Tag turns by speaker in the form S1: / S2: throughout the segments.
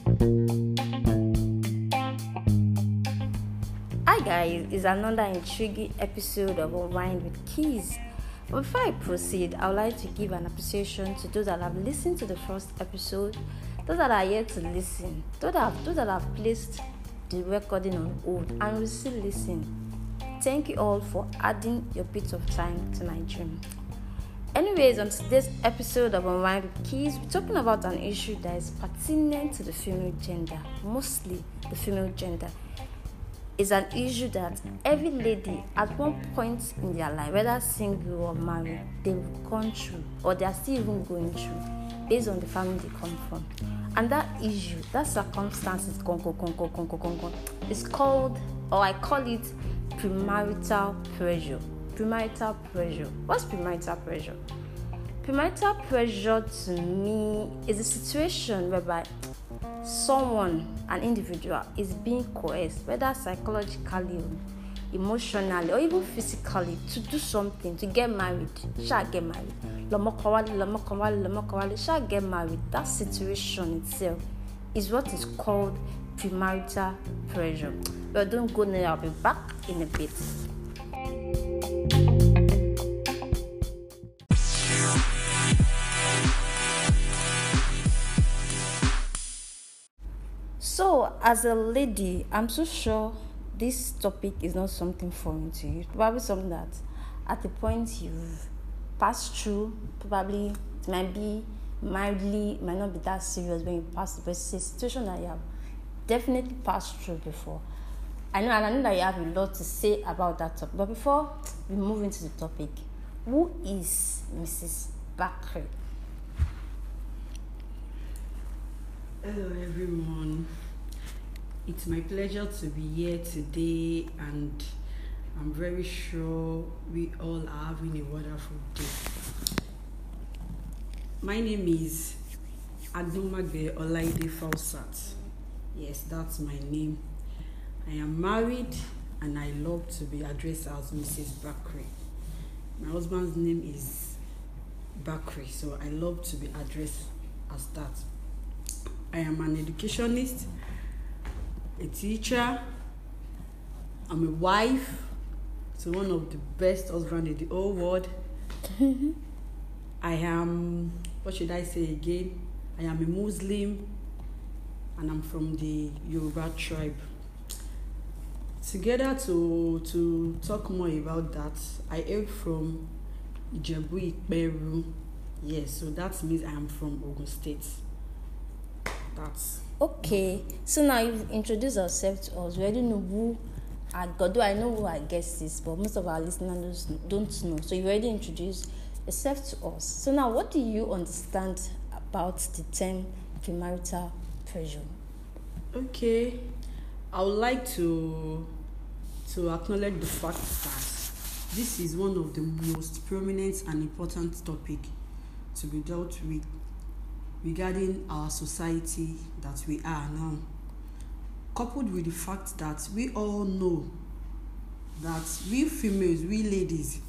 S1: Hi guys, it's another intriguing episode of Unwind with Keys. But before I proceed, I would like to give an appreciation to those that have listened to the first episode, those that are yet to listen, those that have placed the recording on hold and will still listen. Thank you all for adding your bit of time to my dream. Anyways, on today's episode of Unwind with Keys, we're talking about an issue that is pertinent to the female gender, mostly the female gender. It's an issue that every lady at one point in their life, whether single or married, they've gone through or they are still even going through based on the family they come from. And that issue, that circumstance is it's called, or I call it, premarital pressure. Premarital pressure. What's premarital pressure? Premarital pressure to me is a situation whereby someone, an individual, is being coerced, whether psychologically, emotionally, or even physically, to do something, to get married. Shall get married. Shall get married. That situation itself is what is called premarital pressure. But don't go there, I'll be back in a bit. So, as a lady, I'm so sure this topic is not something foreign to you. Probably something that at the point you've passed through, probably it might be mildly, it might not be that serious when you pass through, but it's a situation that you have definitely passed through before. I know that you have a lot to say about that topic. But before we move into the topic, who is Mrs. Bakri?
S2: Hello everyone, it's my pleasure to be here today, and I'm very sure we all are having a wonderful day. My name is Adumagbe Olaide Fausat. Yes, that's my name. I am married and I love to be addressed as Mrs. Bakri. My husband's name is Bakri, so I love to be addressed as that. I am an educationist, a teacher, I'm a wife to one of the best husbands in the whole world. I am, what should I say again? I am a Muslim and I'm from the Yoruba tribe. Together to talk more about that, I am from Ijebu Ikperu. Yes, so that means I am from Ogun State. That's
S1: okay. So now you've introduced yourself to us. We already know who our God. Though I know who our guest is, but most of our listeners don't know. So you already introduced yourself to us. So now, what do you understand about the term premarital pressure?
S2: Okay, I would like to acknowledge the fact that this is one of the most prominent and important topic to be dealt with regarding our society that we are now, coupled with the fact that we all know that we females, we ladies,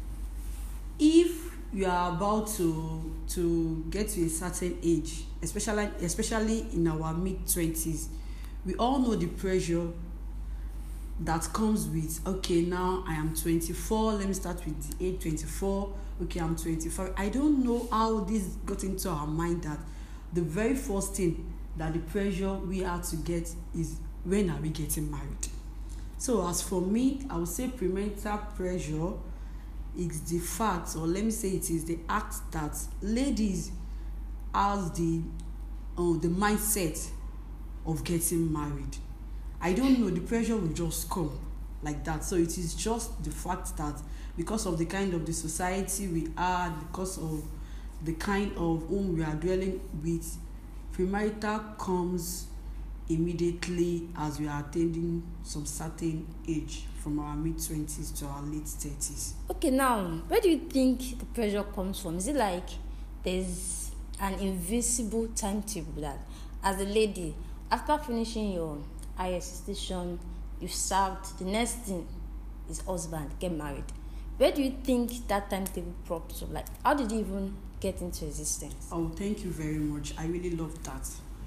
S2: if you are about to get to a certain age, especially in our mid-20s, we all know the pressure that comes with, okay, now I am 24, let me start with the age 24, okay, I'm 25. I don't know how this got into our mind that the very first thing that the pressure we have to get is, when are we getting married? So as for me, I would say premarital pressure is the fact, or let me say it is the act that ladies has the mindset of getting married. I don't know, the pressure will just come like that. So it is just the fact that because of the kind of the society we are, because of the kind of whom we are dwelling with, premarital comes immediately as we are attaining some certain age, from our mid-20s to our late 30s.
S1: Okay, now, where do you think the pressure comes from? Is it like there's an invisible timetable that, as a lady, after finishing your higher institution, you've served, the next thing is husband, get married? Where do you think that timetable props up? Like, how did you even get into existence?
S2: Oh, thank you very much. I really love that.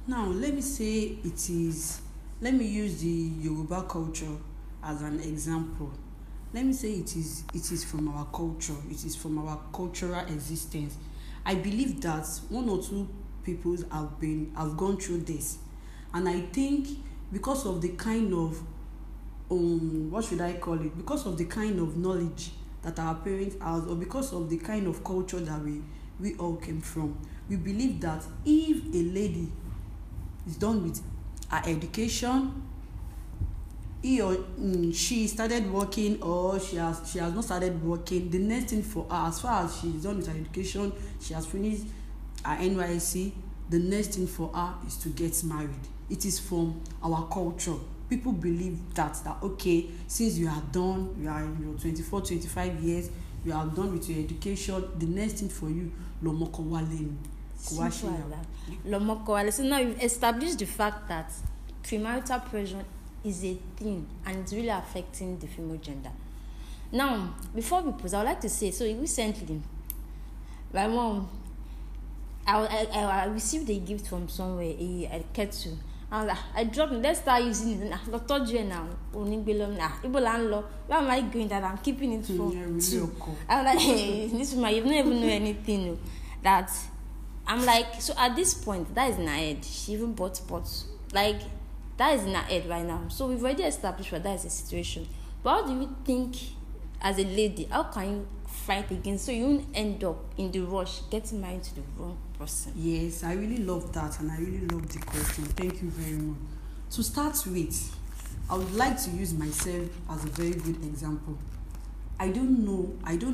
S2: Now, let me say it is, let me use the Yoruba culture as an example. Let me say it is from our culture, it is from our cultural existence. I believe that one or two people have gone through this, and I think because of the kind of what should I call it? Because of the kind of knowledge that our parents have, or because of the kind of culture that we all came from, we believe that if a lady is done with her education, he or she started working, or she has not started working, the next thing for her, as far as she is done with her education, she has finished her NYSC, the next thing for her is to get married. It is from our culture. People believe that okay, since you are done, you are in your 24 25 years, you are done with your education, the next thing for you, lomoko wale.
S1: Lomoko wale. So now you've established the fact that premarital pressure is a thing and it's really affecting the female gender. Now, before we pause, I would like to say, so recently, my mom, I received a gift from somewhere, a kettle. I dropped it. Let's start using it. I told you now. Where am I going that I'm keeping it for? I'm like, hey, this woman, you don't even know anything. That I'm like, so at this point, that is in her head. She even bought pots. Like, that is in her head right now. So we've already established that is a situation. But how do you think, as a lady, how can you fight against, so you won't end up in the rush getting married to the wrong person?
S2: Yes, I really love that, and I really love the question. Thank you very much. To start with, I would like to use myself as a very good example. I don't know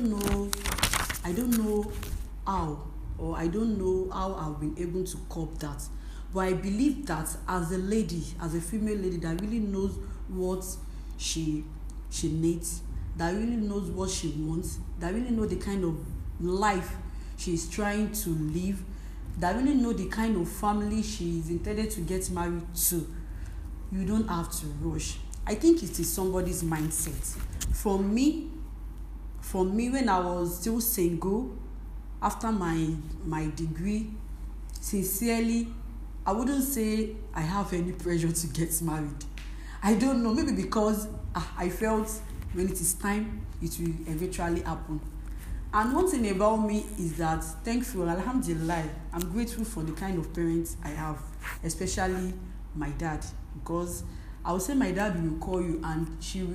S2: how I've been able to cope that, but I believe that as a lady, as a female lady that really knows what she needs, that really knows what she wants, that really know the kind of life she is trying to live, that really know the kind of family she is intended to get married to, you don't have to rush. I think it is somebody's mindset. For me, when I was still single, after my degree, sincerely, I wouldn't say I have any pressure to get married. I don't know, maybe because I felt when it is time, it will eventually happen. And one thing about me is that, thankful, alhamdulillah, I'm grateful for the kind of parents I have, especially my dad, because I would say my dad will call you and he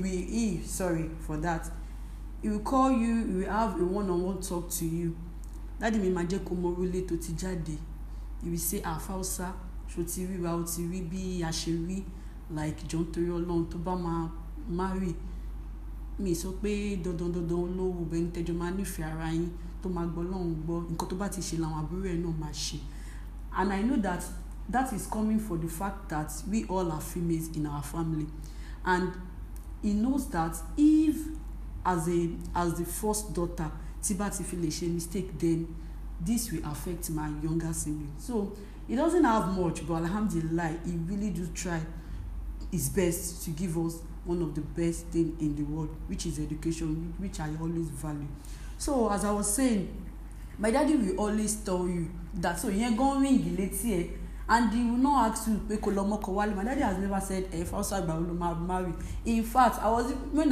S2: will call you, he will have a one-on-one talk to you. Daddy mi ma je ko mo rule to ti jade. He will say, Fausa, so ti ri wa o ti ri bi a se ri, like John tori Ọlọ́run tó bá máa marry. Mi sọ pé dandan olówó bẹ́ẹ̀ ní tẹ́jọ́ máa nífẹ̀ẹ́ ara yín tó máa gbọ́ lọ́hùn gbọ́ nǹkan tó bá ti ṣe làwọn àbúrò ẹ̀ náà máa ṣe. And I know that is coming for the fact that we all are females in our family, and he knows that if as the first daughter tí bá ti fi lè ṣe mistake, then this will affect my younger sibling. So he doesn't have much, but alhamdulillah, he really do try his best to give us one of the best things in the world, which is education, which I always value. So as I was saying, my daddy will always tell you that, so you're going later, and he will not ask you pé kó lọ mọ́kọ wálé. My daddy has never said Fausa ìgbà wo ló máa marry. In fact, I was when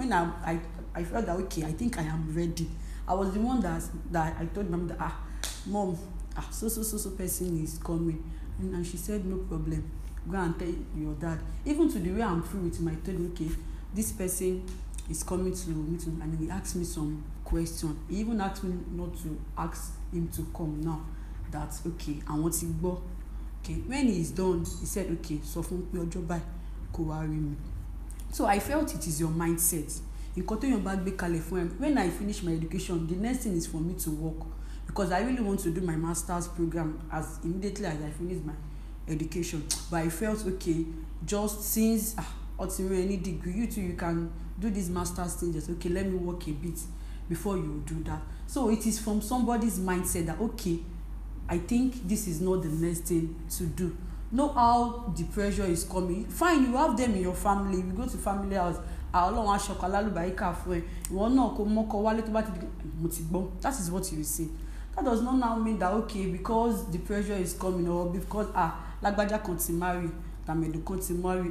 S2: I felt that okay, I think I am ready. I was the one that I told mom that mom, so person is coming, and she said no problem, go and tell your dad. Even to the way I'm through with him, I told him, okay, this person is coming to meet me, and he asked me some question. He even asked me not to ask him to come now. That's okay. I want to go. Okay. When he is done, he said, okay, so fún pé ọjọ́ báyìí kó wá rí mi. So I felt it is your mindset. Nǹkan tó yàn bá gbé kalẹ̀ fún ẹ. When I finish my education, the next thing is for me to work, because I really want to do my master's program as immediately as I finish my education. But I felt okay, just since any degree, you too, you can do this master's thing, just okay, let me work a bit before you do that. So it is from somebody's mindset that okay, I think this is not the next thing to do. Know how the pressure is coming. Fine, you have them in your family. You go to family house. That is what you will say. that does not now mean that okay, because the pressure is coming, or because lagbaja kan ti marry, tamedu kan ti marry,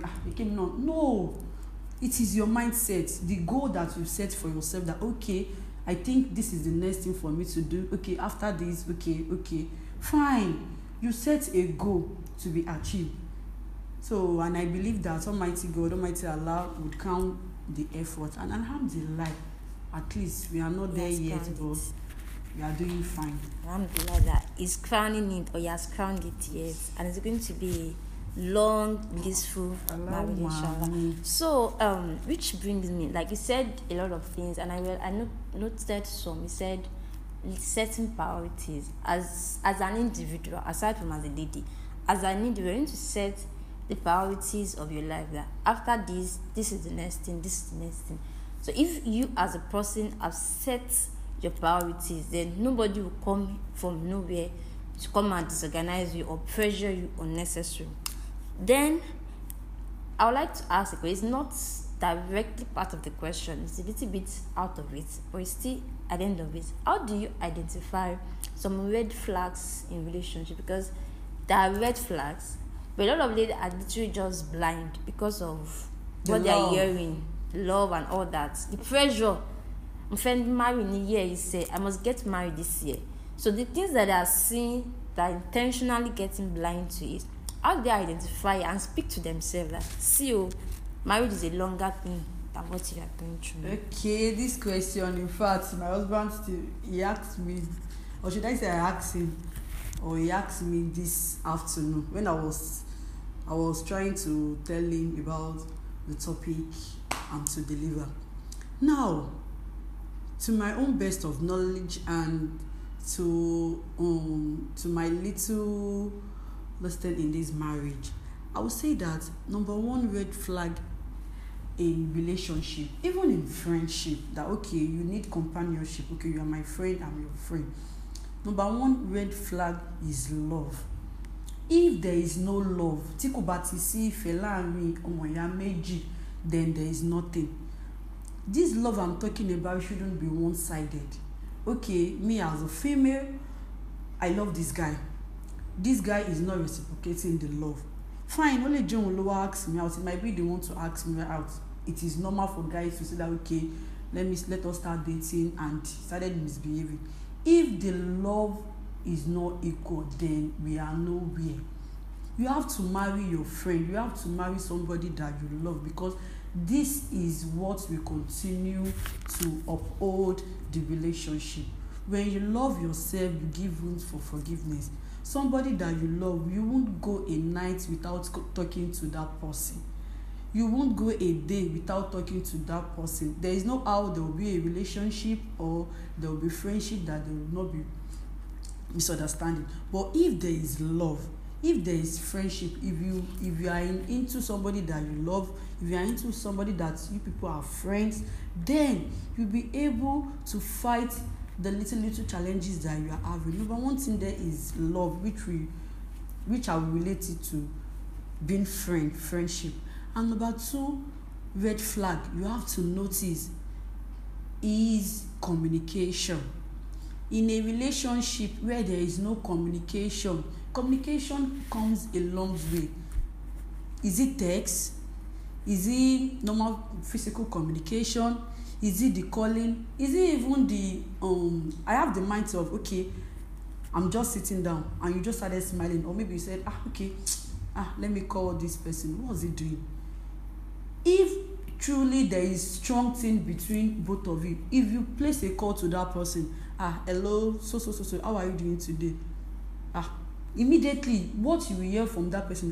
S2: no, it is your mindset, the goal that you set for yourself, that okay, I think this is the next thing for me to do. Okay, after this, okay, fine. You set a goal to be achieved. So, and I believe that Almighty God, Almighty Allah would count the effort. And alhamdulillah, at least we are not there yet, but we are doing fine.
S1: Alhamdulillah, that is crowning it, or he has crowned it yet. And it's going to be long, blissful marriage, inshallah. So, which brings me, like you said a lot of things, and I noted some. You said setting priorities as an individual, aside from as a lady, as an individual, you need to set the priorities of your life. That after this is the next thing, this is the next thing. So, if you as a person have set your priorities, then nobody will come from nowhere to come and disorganize you or pressure you unnecessarily. Then I would like to ask a question. It's not directly part of the question, it's a little bit out of it, but it's still at the end of it. How do you identify some red flags in relationship? Because there are red flags, but a lot of ladies are literally just blind because of what they are hearing, love and all that, the pressure. My friend married in a year, he said, I must get married this year. So the things that they are seeing, that are intentionally getting blind to it, how do they identify and speak to themselves that, see, marriage is a longer thing than what you are going through?
S2: Okay, this question, in fact, my husband he asked me, or should I say I asked him, or he asked me this afternoon when I was trying to tell him about the topic and to deliver. Now, to my own best of knowledge and to my little lesson in this marriage, I would say that number one red flag in relationship, even in friendship, that okay, you need companionship. Okay, you are my friend, I'm your friend. Number one red flag is love. If there is no love, tí kò bá ti sí ìfẹ́ láàrin ọmọ ìyá méjì, then there is nothing. This love I'm talking about shouldn't be one-sided. Okay, me as a female, I love this guy. This guy is not reciprocating the love. Fine, only John will ask me out. It might be the one to ask me out. It is normal for guys to say that okay, let us start dating, and started misbehaving. If the love is not equal, then we are nowhere. You have to marry your friend. You have to marry somebody that you love, because this is what will continue to uphold the relationship. When you love yourself, you give room for forgiveness. Somebody that you love, you won't go a night without talking to that person. You won't go a day without talking to that person. There is no how there will be a relationship or there will be friendship that there will not be misunderstanding. But if there is love, if there is friendship, if you are into somebody that you love, if you are into somebody that you people are friends, then you'll be able to fight the little challenges that you are having. Number one thing there is love, which I will relate it to being friendship. And number two red flag you have to notice is communication. In a relationship where there is no communication comes a long way. Is it text? Is it normal physical communication? Is it the calling? Is it even the I have the mindset of okay, I'm just sitting down and you just started smiling, or maybe you said okay, let me call this person. What is he doing? If truly there is strong thing between both of you, if you place a call to that person, hello, so how are you doing today? Immediately what you will hear from that person,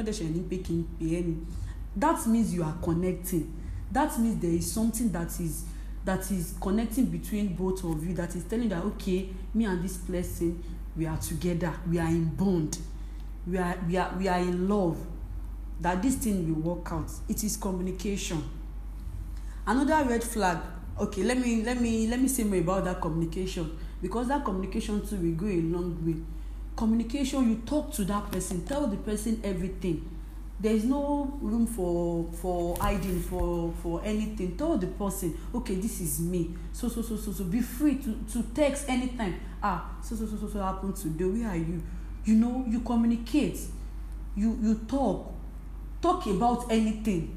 S2: that means you are connecting. That means there is something that is connecting between both of you, that is telling that okay, me and this person, we are together, we are in bond, we are in love, that this thing will work out. It is communication. Another red flag, okay, let me say more about that communication, because that communication too will go a long way. Communication, you talk to that person, tell the person everything. there is no room for hiding for anything. Tell the person, okay, this is me, so be free to text anytime. So happen today, where are you? You know, you communicate, you talk about anything.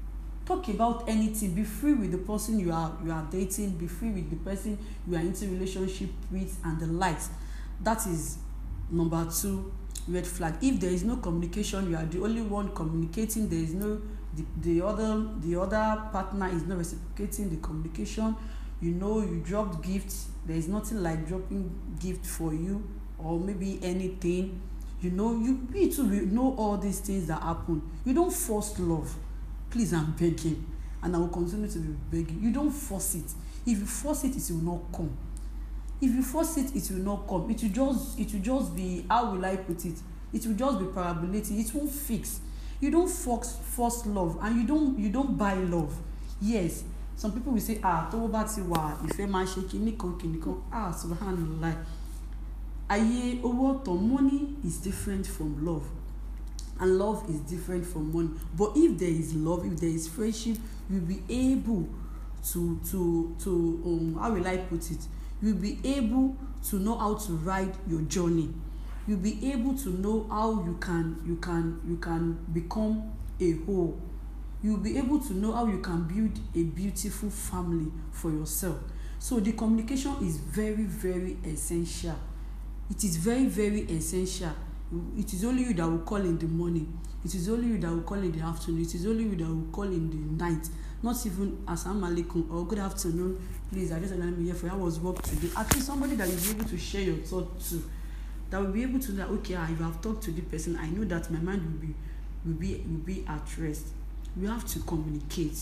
S2: Be free with the person you are dating. Be free with the person you are into relationship with and the likes. That is number 2 red flag. If there is no communication, you are the only one communicating, there is no the other partner is not reciprocating the communication. You know, you dropped gifts, there is nothing like dropping gift for you, or maybe anything. You know, you need to know all these things that happen. You don't force love. Please, I'm begging, and I will continue to be begging. You don't force it. If you force it, it will not come. If you force it, it will not come. It will just be, how will I put it? It will just be parabolating. It won't fix. You don't force love, and you don't buy love. Yes, some people will say, tó bá ti wà ìfẹ́ máa ṣe kìnnìkan. Subhanallah. Ayé owó ọ̀tọ̀, money is different from love. And love is different from money. But if there is love, if there is friendship, you'll be able to how will I put it? You'll be able to know how to ride your journey. You'll be able to know how you can become a whole. You'll be able to know how you can build a beautiful family for yourself. So the communication is very, very essential. It is very, very essential. It is only you that will call in the morning. It is only you that will call in the afternoon. It is only you that will call in the night. Not even Assalamu alaikum or good afternoon. Please, I just want to be here for you. I was work today. At least somebody that will be able to share your thoughts to. That will be able to know, okay, if I've talked to the person, I know that my mind will be at rest. We have to communicate.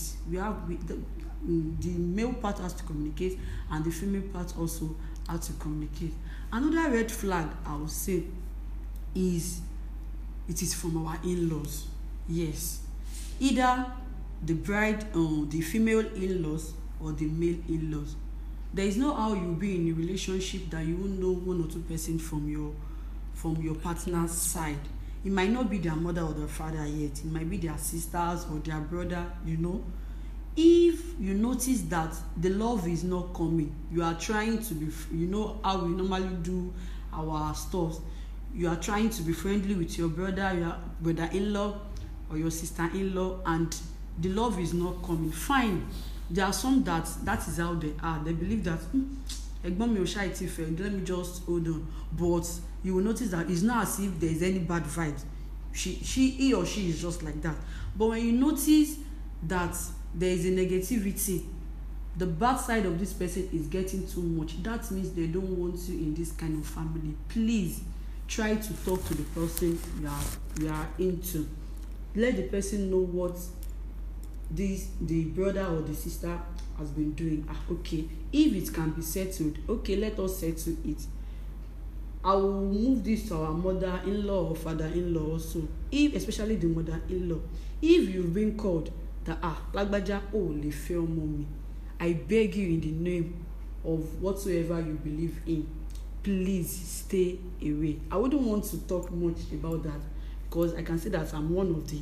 S2: The male part has to communicate, and the female part also has to communicate. Another red flag I would say is it is from our in-laws. Yes, either the bride, the female in-laws or the male in-laws. There is no how you'll be in a relationship that you won't know one or two persons from your partner's side. It might not be their mother or their father yet. It might be their sisters or their brother, you know. If you notice that the love is not coming, you are trying to be, you know how we normally do our stuff. You are trying to be friendly with your brother-in-law or your sister-in-law, and the love is not coming. Fine. There are some that is how they are. They believe that let me just hold on. But you will notice that it's not as if there is any bad vibes. He or she is just like that. But when you notice that there is a negativity, the bad side of this person is getting too much, that means they don't want you in this kind of family. Please try to talk to the person you are into. Let the person know what the brother or the sister has been doing. Okay, if it can be settled, okay, let us settle it. I will move this to our mother-in-law or father-in-law also. If especially the mother-in-law, if you've been called that Lagbaja le fẹ́ ọmọ mi, I beg you in the name of whatsoever you believe in, please stay away. I wouldn't want to talk much about that because I can say that I'm one of the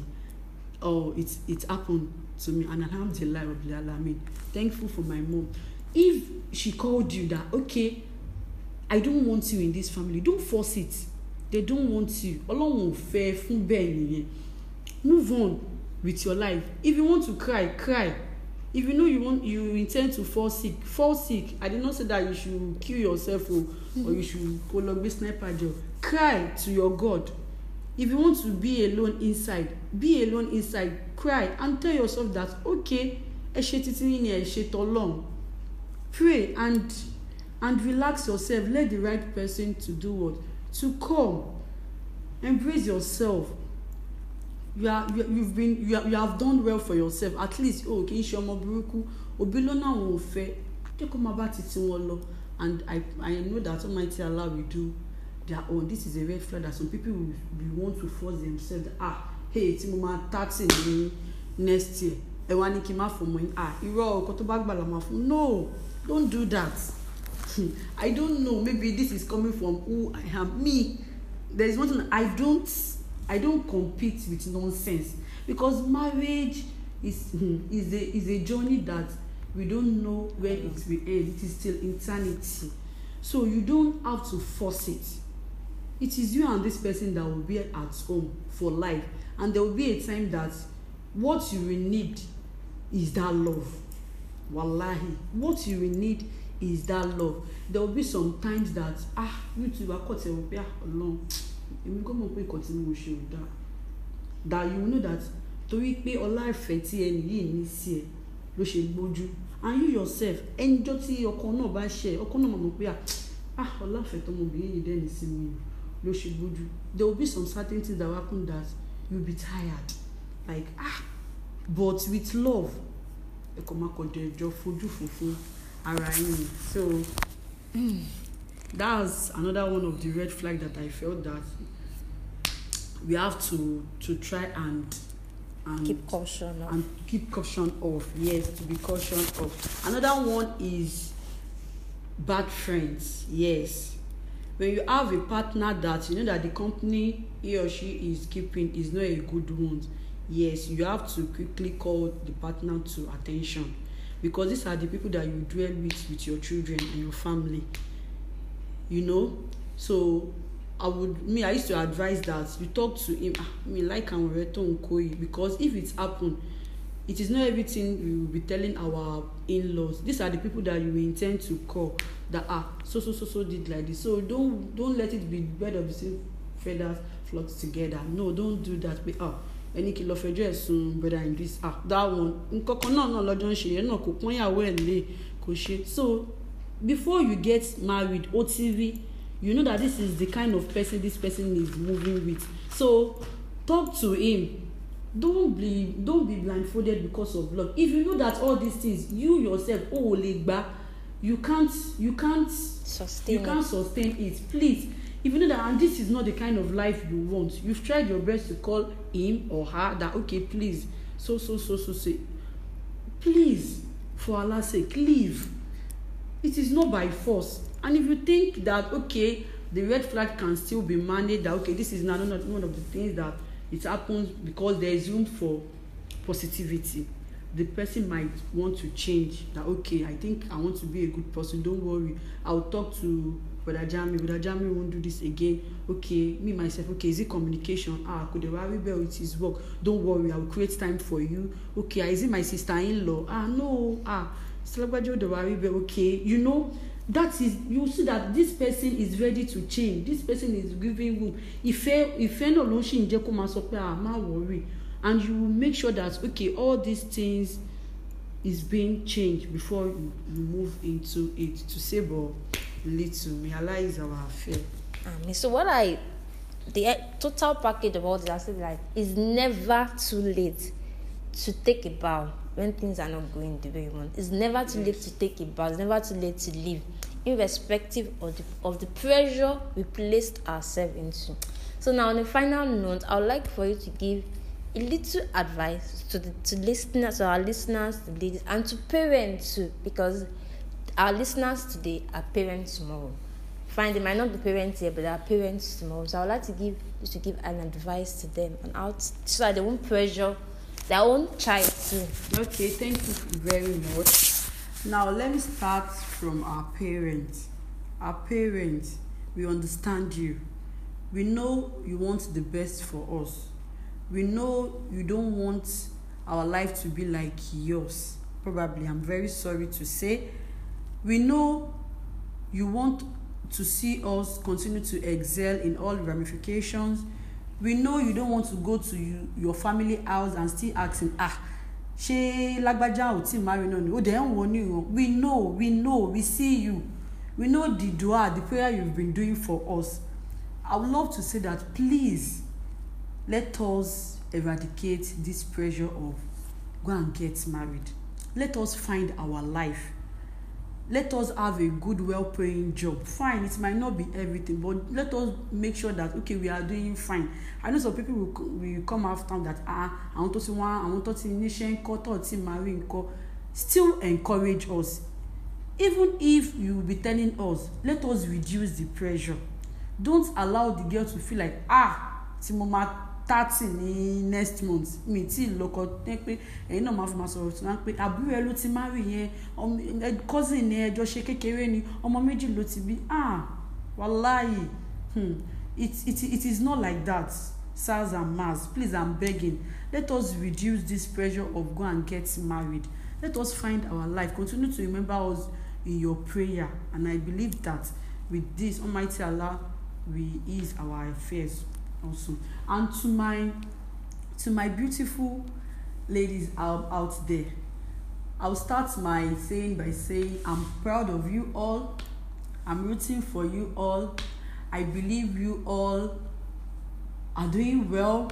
S2: it happened to me, and alhamdulillah rabbil alamin, thankful for my mom. If she called you that, okay, I don't want you in this family, don't force it. They don't want you. Ọlọ́run ò fẹ́ fún bẹ́ẹ̀ nìyẹn. Move on with your life. If you want to cry, cry. If you know you intend to fall sick. I did not say that you should kill yourself or you should go log sniper job. Cry to your God. If you want to be alone inside, be alone inside. Cry and tell yourself that, okay, pray and relax yourself. Let the right person to do what? To come. Embrace yourself. You have done well for yourself. At least, kì í ṣe ọmọ burúkú, òbí lọ́nà àwọn ò fẹ́, jẹ́ kó máa bá títí wọn lọ. And I know that Almighty Allah will do their own. This is a red flag that some people will want to force themselves. Hey, tí mo máa 30 ní next year. Ẹ wá ní kí n má fọmọ yín. Irọ́ ọkọ tó bá gbà la máa fún. No, don't do that. I don't know. Maybe this is coming from who I am. Me, there is one thing I I don't compete with nonsense, because marriage is a journey that we don't know when it will end. It is still eternity, so you don't have to force it. It is you and this person that will be at home for life, and there will be a time that what you will need is that love. Wallahi, what you will need is that love. There will be some times that you two are caught alone. Èmi kò mọ̀ pé nǹkan tí mo ṣe ò dáa. That you know that torí pé ọlá ìfẹ́ tí ẹni yìí ní sí ẹ ló ṣe gbójú, and you yourself ẹnjọ́ tí ọkọ náà bá ṣe ọkọ náà mọ̀ pé ọlá ìfẹ́ tọmọbìnrin yìí dẹ́ni sí mi ló ṣe gbójú. There will be some certain things that will happen that you will be tired, like but with love ẹ kò máa kọjá ẹjọ́ fojú funfun ara yín. So that's another one of the red flag that I felt that we have to try and
S1: keep caution off.
S2: And keep caution off. Yes, to be cautious of. Another one is bad friends. Yes, when you have a partner that you know that the company he or she is keeping is not a good one, yes, you have to quickly call the partner to attention, because these are the people that you dwell with your children and your family, you know. So I used to advise that you talk to him. Like because if it's happened, it is not everything we will be telling our in-laws. These are the people that you intend to call that so did like this. So don't let it be bird of the same feathers flock together. No, don't do that. Any kilo fẹjọ́ ẹ̀sùn brother in this that one nǹkankan náà lọ́jọ́ ń ṣe yẹn náà kò pọ́n yàwó ẹ̀ lé kò ṣe. So before you get married, OTV, you know that this is the kind of person this person is moving with. So talk to him. Don't be blindfolded because of love. If you know that all these things you yourself you can't sustain it, please. If you know that and this is not the kind of life you want, you've tried your best to call him or her that okay, please, so please, for Allah's sake, leave. It is not by force. And if you think that okay, the red flag can still be managed, that okay, this is not one of the things that it happens because there is room for positivity, the person might want to change. That okay, I think I want to be a good person, don't worry, I'll talk to Brother Jami won't do this again. Okay, me myself, okay, is it communication? Could the worry bell with his work? Don't worry, I will create time for you. Okay, is it my sister-in-law? No, Celebrate the worry bell. Okay, you know, that is, you see that this person is ready to change. This person is giving room. If no launching worry, and you will make sure that okay, all these things is being changed before you move into it. To say, but little, may Allah is our affair.
S1: So the total package of all this, I said, like, it's never too late to take a bow when things are not going the way you want. It's never too late to take a bow. It's never too late to leave, irrespective of the pressure we placed ourselves into. So now, on a final note, I would like for you to give a little advice to listeners, to our listeners, the ladies, and to parents too, because our listeners today are parents tomorrow. Fine, they might not be parents here, but they are parents tomorrow. So I would like to give an advice to them on how so that they won't pressure their own child too.
S2: Okay, thank you very much. Now let me start from our parents. Our parents, we understand you. We know you want the best for us. We know you don't want our life to be like yours. Probably, I'm very sorry to say. We know you want to see us continue to excel in all ramifications. We know you don't want to go to your family house and still asking, ṣé lágbájá ò tí marry náà ni? Ó dẹ̀ ń wò ní o. We know, we see you. We know the dua, the prayer you've been doing for us. I would love to say that please let us eradicate this pressure of go and get married. Let us find our life. Let us have a good, well-paying job. Fine, it might not be everything, but let us make sure that okay, we are doing fine. I know some people will come after that. I want to see one. I want to see nation marry. Still encourage us, even if you will be telling us. Let us reduce the pressure. Don't allow the girl to feel like tí mo máa 30 ní next month mi tí lọ́kọ tẹ́ pé ẹ̀yin náà máa fi máa sọ̀rọ̀ tí wọ́n pé àbúrò ẹ ló ti marry yẹn cousin ni ẹjọ́ ṣe kékeré ni ọmọ méjì ló ti bí wàláhì it is not like that. Sirs and Mars, please, I'm begging, let us reduce this pressure of go and get married. Let us find our life. Continue to remember us in your prayer, and I believe that with this, Almighty Allah will ease our affairs also. And to my beautiful ladies out there, I'll start my saying by saying I'm proud of you all. I'm rooting for you all. I believe you all are doing well.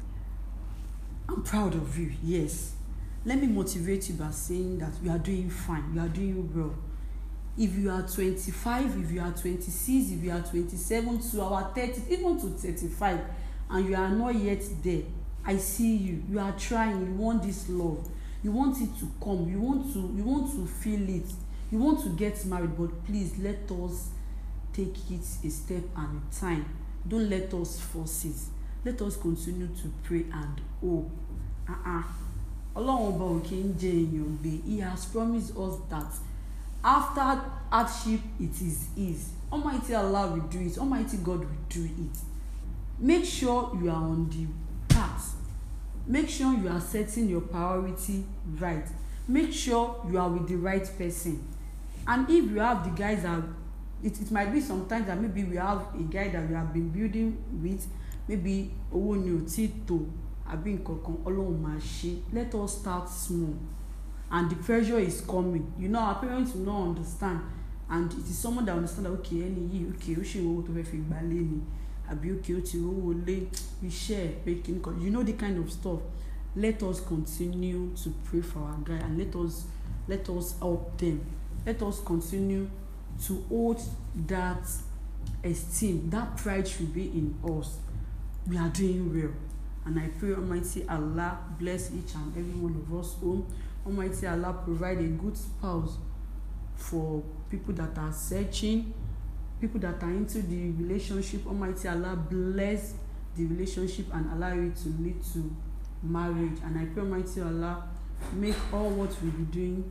S2: I'm proud of you. Yes. Let me motivate you by saying that we are doing fine. We are doing well. If you are 25, if you are 26, if you are 27, to our 30, even to 35, and you are not yet there, I see you. You are trying. You want this love. You want it to come. You want to feel it. You want to get married, but please let us take it a step at a time. Don't let us force it. Let us continue to pray and hope. Ọlọ́run ọba ò kí ń jẹ èèyàn gbé. He has promised us that after hardship it is ease. Almighty Allah will do it. Almighty God will do it. Make sure you are on the path. Make sure you are setting your priority right. Make sure you are with the right person. And if you have the guys that it might be sometimes that maybe we have a guy that we have been building with, maybe owó ni ò tí tó àbí nǹkankan Ọlọ́run máa ṣe. Let us start small, and the pressure is coming. You know, our parents will not understand, and it is someone that understand that okay, ẹni yìí okay ó ṣe owó tó fẹ́ fi gbalé ni àbí okay ó ti owó lé iṣẹ́ pé kí nǹkan, you know, the kind of stuff. Let us continue to pray for our guy, and let us help them. Let us continue to hold that esteem. That pride should be in us. We are doing well, and I pray Almighty Allah bless each and every one of us home. Almighty Allah provide a good spouse for people that are searching, people that are into the relationship. Almighty Allah bless the relationship and allow it to lead to marriage. And I pray Almighty Allah make all what we be doing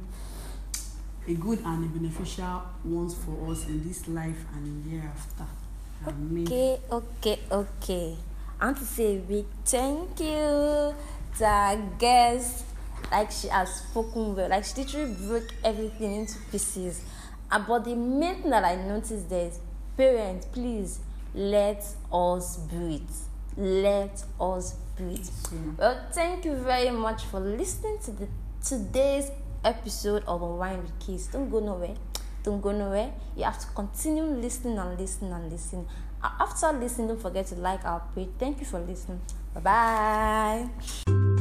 S2: a good and a beneficial ones for us in this life and in the year after. Amen.
S1: Okay. I want to say a big thank you to our guest. Like, she has spoken well. Like, she literally broke everything into pieces. But the main thing that I noticed there is, parents, please let us breathe. Let us breathe. Well, thank you very much for listening to today's episode of Unwind with Keys. Don't go nowhere. You have to continue listening and listening. After listening, don't forget to like our page. Thank you for listening. Bye-bye.